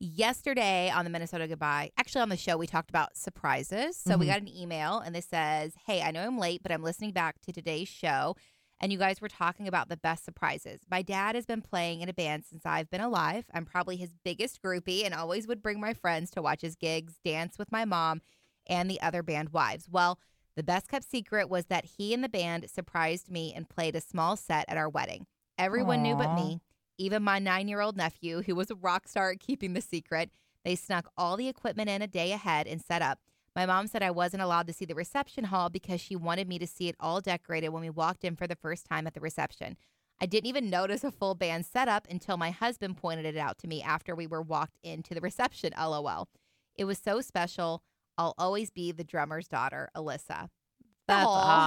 Yesterday on the Minnesota Goodbye, actually on the show, we talked about surprises. So we got an email and this says, hey, I know I'm late, but I'm listening back to today's show. And you guys were talking about the best surprises. My dad has been playing in a band since I've been alive. I'm probably his biggest groupie and always would bring my friends to watch his gigs, dance with my mom and the other band wives. Well, the best kept secret was that he and the band surprised me and played a small set at our wedding. Everyone knew but me. Even my 9-year-old nephew, who was a rock star at keeping the secret. They snuck all the equipment in a day ahead and set up. My mom said I wasn't allowed to see the reception hall because she wanted me to see it all decorated when we walked in for the first time at the reception. I didn't even notice a full band setup until my husband pointed it out to me after we were walked into the reception, LOL. It was so special. I'll always be the drummer's daughter, Alyssa. That's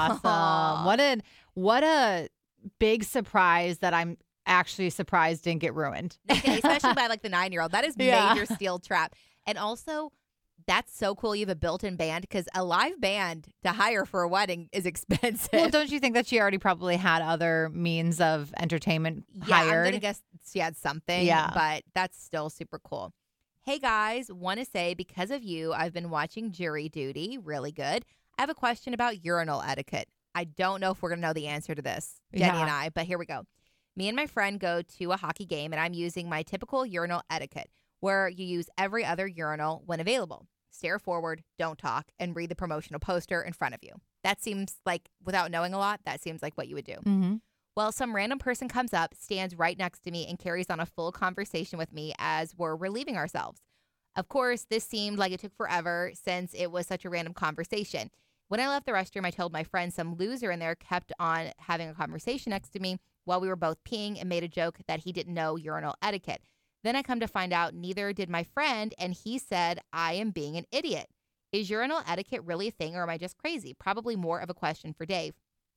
awesome. What a big surprise that I'm actually surprised didn't get ruined. Okay, especially by like the 9-year-old. That is major steel trap. And also, that's so cool. You have a built-in band because a live band to hire for a wedding is expensive. Well, don't you think that she already probably had other means of entertainment hired? I'm going to guess she had something, but that's still super cool. Hey guys, want to say because of you, I've been watching Jury Duty. Really good. I have a question about urinal etiquette. I don't know if we're going to know the answer to this, Jenny and I, but here we go. Me and my friend go to a hockey game, and I'm using my typical urinal etiquette, where you use every other urinal when available. Stare forward, don't talk, and read the promotional poster in front of you. That seems like, without knowing a lot, that seems like what you would do. Mm-hmm. Well, some random person comes up, stands right next to me, and carries on a full conversation with me as we're relieving ourselves. Of course, this seemed like it took forever since it was such a random conversation. When I left the restroom, I told my friend some loser in there kept on having a conversation next to me while we were both peeing and made a joke that he didn't know urinal etiquette. Then I come to find out neither did my friend, and he said I am being an idiot. Is urinal etiquette really a thing, or am I just crazy? Probably more of a question for Dave.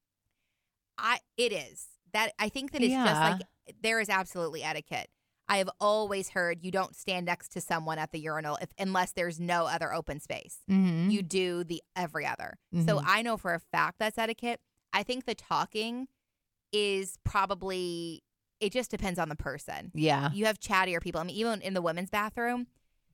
It is. I think that it's just like there is absolutely etiquette. I have always heard you don't stand next to someone at the urinal unless there's no other open space. Mm-hmm. You do the every other. Mm-hmm. So I know for a fact that's etiquette. I think the talking is probably, it just depends on the person. Yeah. You have chattier people. I mean, even in the women's bathroom,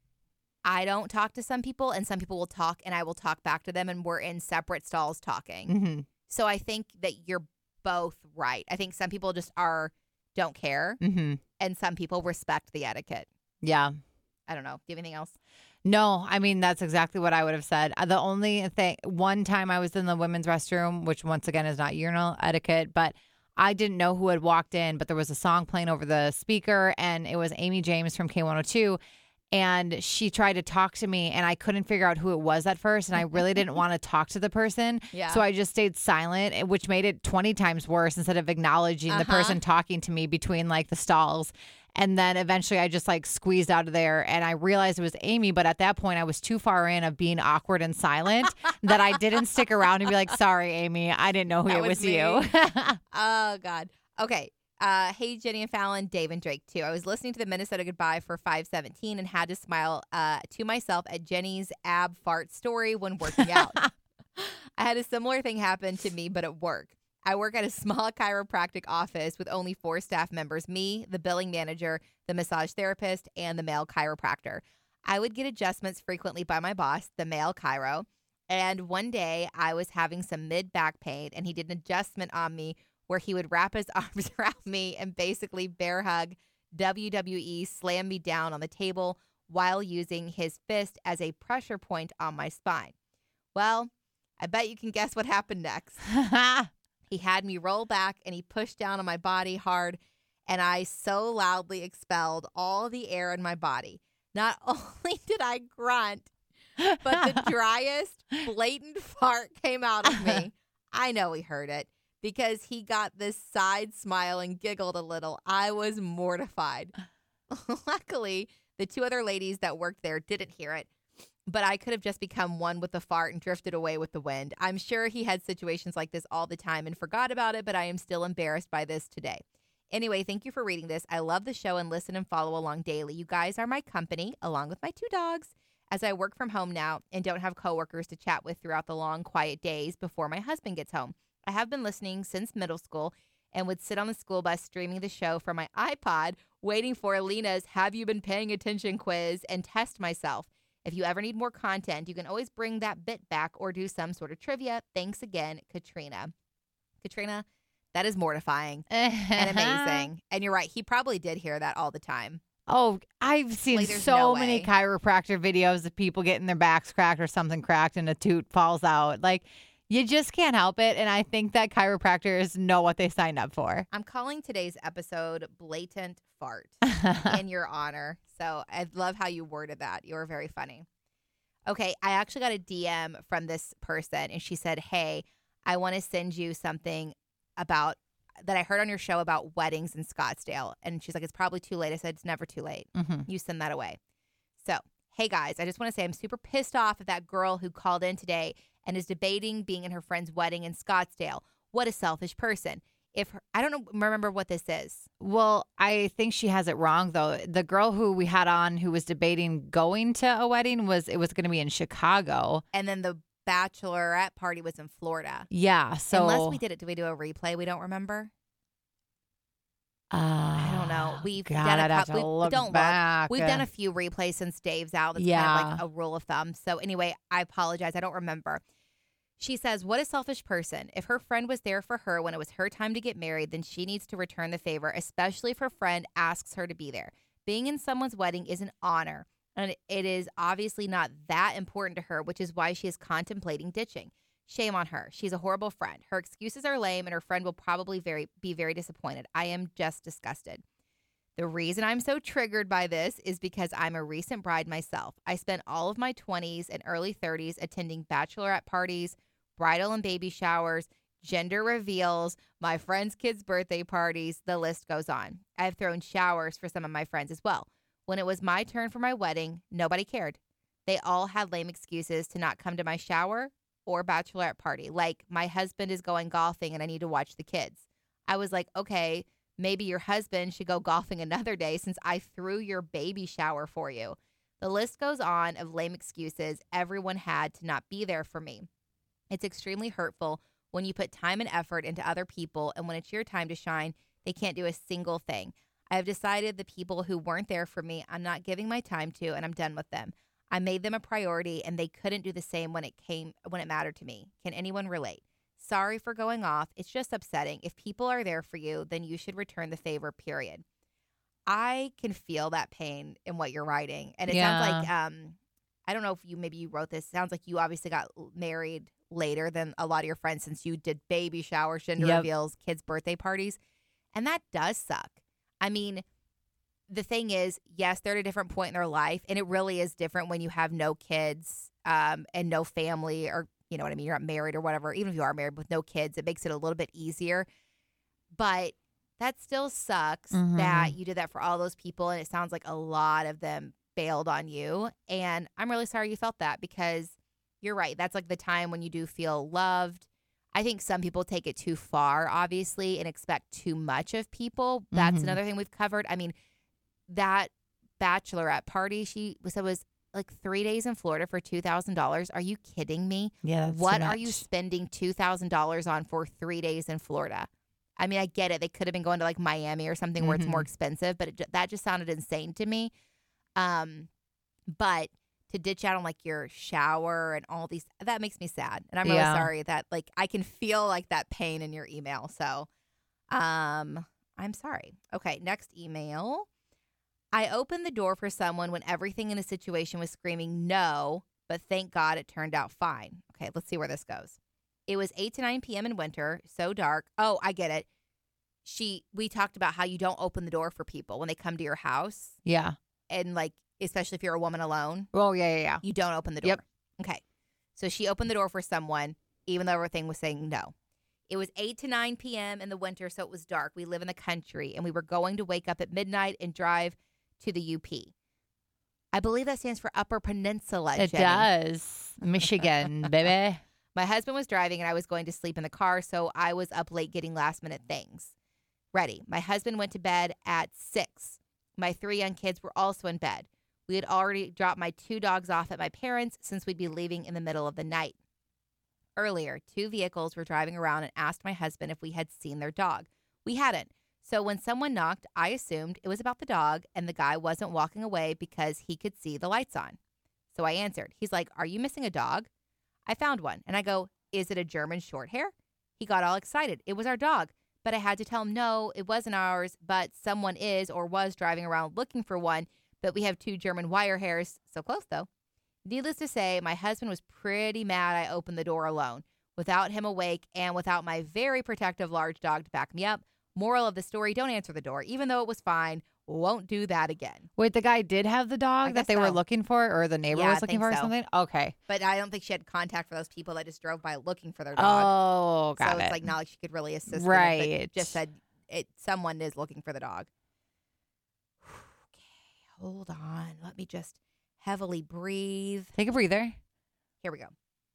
I don't talk to some people, and some people will talk, and I will talk back to them, and we're in separate stalls talking. Mm-hmm. So I think that you're both right. I think some people just don't care, and some people respect the etiquette. Yeah. I don't know. Do you have anything else? No, I mean, that's exactly what I would have said. The only thing, one time I was in the women's restroom, which once again is not urinal etiquette, but I didn't know who had walked in, but there was a song playing over the speaker, and it was Amy James from K102. And she tried to talk to me, and I couldn't figure out who it was at first. And I really didn't want to talk to the person. Yeah. So I just stayed silent, which made it 20 times worse instead of acknowledging the person talking to me between like the stalls. And then eventually I just like squeezed out of there, and I realized it was Amy. But at that point I was too far in of being awkward and silent that I didn't stick around and be like, sorry, Amy, I didn't know who it was you. Oh, God. Okay. Hey, Jenny and Fallon, Dave and Drake, too. I was listening to the Minnesota Goodbye for 517 and had to smile to myself at Jenny's ab fart story when working out. I had a similar thing happen to me, but at work. I work at a small chiropractic office with only 4 staff members, me, the billing manager, the massage therapist, and the male chiropractor. I would get adjustments frequently by my boss, the male chiro, and one day I was having some mid-back pain, and he did an adjustment on me where he would wrap his arms around me and basically bear hug, WWE slam me down on the table while using his fist as a pressure point on my spine. Well, I bet you can guess what happened next. He had me roll back, and he pushed down on my body hard, and I so loudly expelled all the air in my body. Not only did I grunt, but the driest, blatant fart came out of me. I know he heard it, because he got this side smile and giggled a little. I was mortified. Luckily, the 2 other ladies that worked there didn't hear it, but I could have just become one with the fart and drifted away with the wind. I'm sure he had situations like this all the time and forgot about it, but I am still embarrassed by this today. Anyway, thank you for reading this. I love the show and listen and follow along daily. You guys are my company, along with my 2 dogs, as I work from home now and don't have coworkers to chat with throughout the long, quiet days before my husband gets home. I have been listening since middle school, and would sit on the school bus streaming the show from my iPod, waiting for Alina's Have You Been Paying Attention quiz and test myself. If you ever need more content, you can always bring that bit back or do some sort of trivia. Thanks again, Katrina. Katrina, that is mortifying and amazing. And you're right. He probably did hear that all the time. Oh, I've seen Like, there's so no many way. chiropractor videos of people getting their backs cracked or something cracked and a tooth falls out. Like, you just can't help it. And I think that chiropractors know what they signed up for. I'm calling today's episode Blatant Fart in your honor. So I love how you worded that. You were very funny. Okay, I actually got a DM from this person, and she said, hey, I want to send you something about that I heard on your show about weddings in Scottsdale. And she's like, it's probably too late. I said, it's never too late. You send that away. So, hey, guys, I just want to say I'm super pissed off at that girl who called in today and is debating being in her friend's wedding in Scottsdale. What a selfish person. I don't remember what this is. Well, I think she has it wrong, though. The girl who we had on who was debating going to a wedding it was going to be in Chicago. And then the bachelorette party was in Florida. Yeah. So unless we did we do a replay? We don't remember. I don't know. We've done I'd have to look back. We've done a few replays since Dave's out. That's kind of like a rule of thumb. So anyway, I apologize. I don't remember. She says, what a selfish person. If her friend was there for her when it was her time to get married, then she needs to return the favor, especially if her friend asks her to be there. Being in someone's wedding is an honor, and it is obviously not that important to her, which is why she is contemplating ditching. Shame on her. She's a horrible friend. Her excuses are lame, and her friend will probably be very disappointed. I am just disgusted. The reason I'm so triggered by this is because I'm a recent bride myself. I spent all of my 20s and early 30s attending bachelorette parties, bridal and baby showers, gender reveals, my friends' kids' birthday parties, the list goes on. I have thrown showers for some of my friends as well. When it was my turn for my wedding, nobody cared. They all had lame excuses to not come to my shower or bachelorette party. Like, my husband is going golfing and I need to watch the kids. I was like, okay, maybe your husband should go golfing another day since I threw your baby shower for you. The list goes on of lame excuses everyone had to not be there for me. It's extremely hurtful when you put time and effort into other people, and when it's your time to shine, they can't do a single thing. I have decided the people who weren't there for me, I'm not giving my time to, and I'm done with them. I made them a priority, and they couldn't do the same when it mattered to me. Can anyone relate? Sorry for going off. It's just upsetting. If people are there for you, then you should return the favor, period. I can feel that pain in what you're writing. And it sounds like, I don't know if you wrote this. It sounds like you obviously got married later than a lot of your friends since you did baby showers, gender reveals, kids' birthday parties. And that does suck. I mean, the thing is, yes, they're at a different point in their life, and it really is different when you have no kids and no family, or you know what I mean, you're not married or whatever. Even if you are married with no kids, it makes it a little bit easier. But that still sucks that you did that for all those people, and it sounds like a lot of them bailed on you. And I'm really sorry you felt that, because you're right. That's like the time when you do feel loved. I think some people take it too far, obviously, and expect too much of people. That's another thing we've covered. I mean, that bachelorette party she said was like 3 days in Florida for $2,000. Are you kidding me? Yeah. What are you spending $2,000 on for 3 days in Florida? I mean, I get it. They could have been going to like Miami or something where it's more expensive, but that just sounded insane to me. But to ditch out on like your shower and all these, that makes me sad. And I'm really sorry that like I can feel like that pain in your email. So I'm sorry. Okay, next email. I opened the door for someone when everything in the situation was screaming no, but thank God it turned out fine. Okay, let's see where this goes. It was 8 to 9 p.m. in winter, so dark. Oh, I get it. We talked about how you don't open the door for people when they come to your house. Yeah. And like, especially if you're a woman alone. Oh, yeah. You don't open the door. Yep. Okay. So she opened the door for someone, even though everything was saying no. It was 8 to 9 p.m. in the winter, so it was dark. We live in the country, and we were going to wake up at midnight and drive to the UP. I believe that stands for Upper Peninsula, It Jenny. does. Michigan, baby. My husband was driving, and I was going to sleep in the car, so I was up late getting last-minute things ready. My husband went to bed at 6. My 3 young kids were also in bed. We had already dropped my 2 dogs off at my parents' since we'd be leaving in the middle of the night. Earlier, 2 vehicles were driving around and asked my husband if we had seen their dog. We hadn't. So when someone knocked, I assumed it was about the dog and the guy wasn't walking away because he could see the lights on. So I answered. He's like, "Are you missing a dog?" I found one. And I go, "Is it a German short hair?" He got all excited. It was our dog. But I had to tell him, no, it wasn't ours, but someone is or was driving around looking for one. But we have 2 German wire hairs. So close, though. Needless to say, my husband was pretty mad I opened the door alone, without him awake and without my very protective large dog to back me up. Moral of the story, don't answer the door. Even though it was fine, won't do that again. Wait, the guy did have the I dog guess that they were so. looking for, or the neighbor Yeah, was I looking think for or so. something? Okay. But I don't think she had contact for those people that just drove by looking for their dog. Oh, got so it. it's like not like she could really assist them, Right. but just said someone is looking for the dog. Okay, hold on. Let me just heavily breathe. Take a breather. Here we go.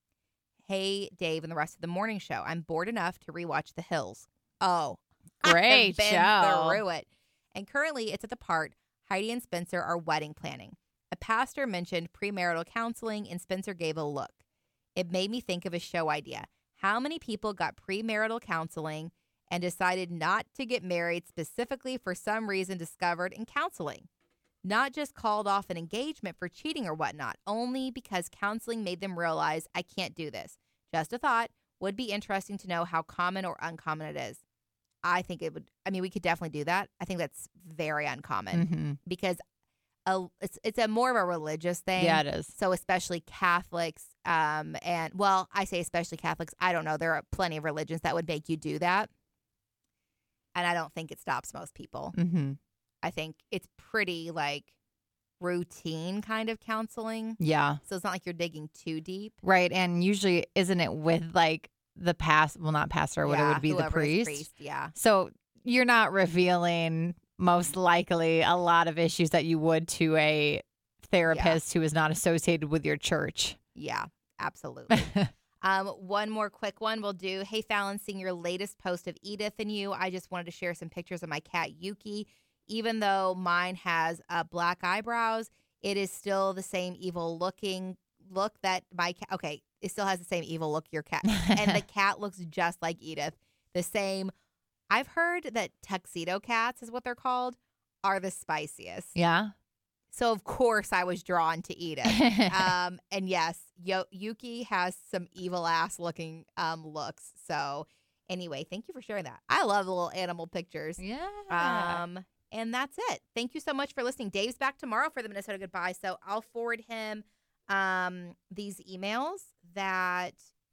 Hey, Dave and the rest of the morning show. I'm bored enough to rewatch The Hills. Oh, Great I've been show. through it. And currently it's at the part Heidi and Spencer are wedding planning. A pastor mentioned premarital counseling and Spencer gave a look. It made me think of a show idea. How many people got premarital counseling and decided not to get married specifically for some reason discovered in counseling? Not just called off an engagement for cheating or whatnot, only because counseling made them realize, I can't do this. Just a thought. Would be interesting to know how common or uncommon it is. I think it would. I mean, we could definitely do that. I think that's very uncommon Mm-hmm. because it's a more of a religious thing. Yeah, it is. So especially Catholics, and well, I say especially Catholics. I don't know. There are plenty of religions that would make you do that, and I don't think it stops most people. Mm-hmm. I think it's pretty like routine kind of counseling. Yeah. So it's not like you're digging too deep. Right. And usually, isn't it with like the not pastor, what it would be the whoever is priest. Yeah. So you're not revealing most likely a lot of issues that you would to a therapist who is not associated with your church. Yeah, absolutely. One more quick one we'll do. Hey, Fallon, seeing your latest post of Edith and you, I just wanted to share some pictures of my cat, Yuki. Even though mine has black eyebrows, it is still the same evil looking look that my cat, okay, it still has the same evil look your cat. And the cat looks just like Edith. The same. I've heard that tuxedo cats is what they're called, are the spiciest. Yeah. So, of course, I was drawn to Edith. And yes, Yuki has some evil ass looking looks. So, anyway, thank you for sharing that. I love the little animal pictures. Yeah. And that's it. Thank you so much for listening. Dave's back tomorrow for the Minnesota Goodbye. So, I'll forward him these emails that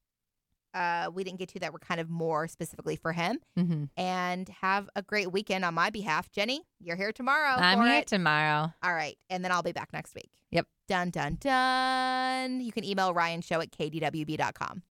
we didn't get to that were kind of more specifically for him. Mm-hmm. And have a great weekend on my behalf. Jenny, you're here tomorrow. I'm for here it. tomorrow. All right. And then I'll be back next week. Yep. Dun, dun, dun. You can email RyanShow@kdwb.com.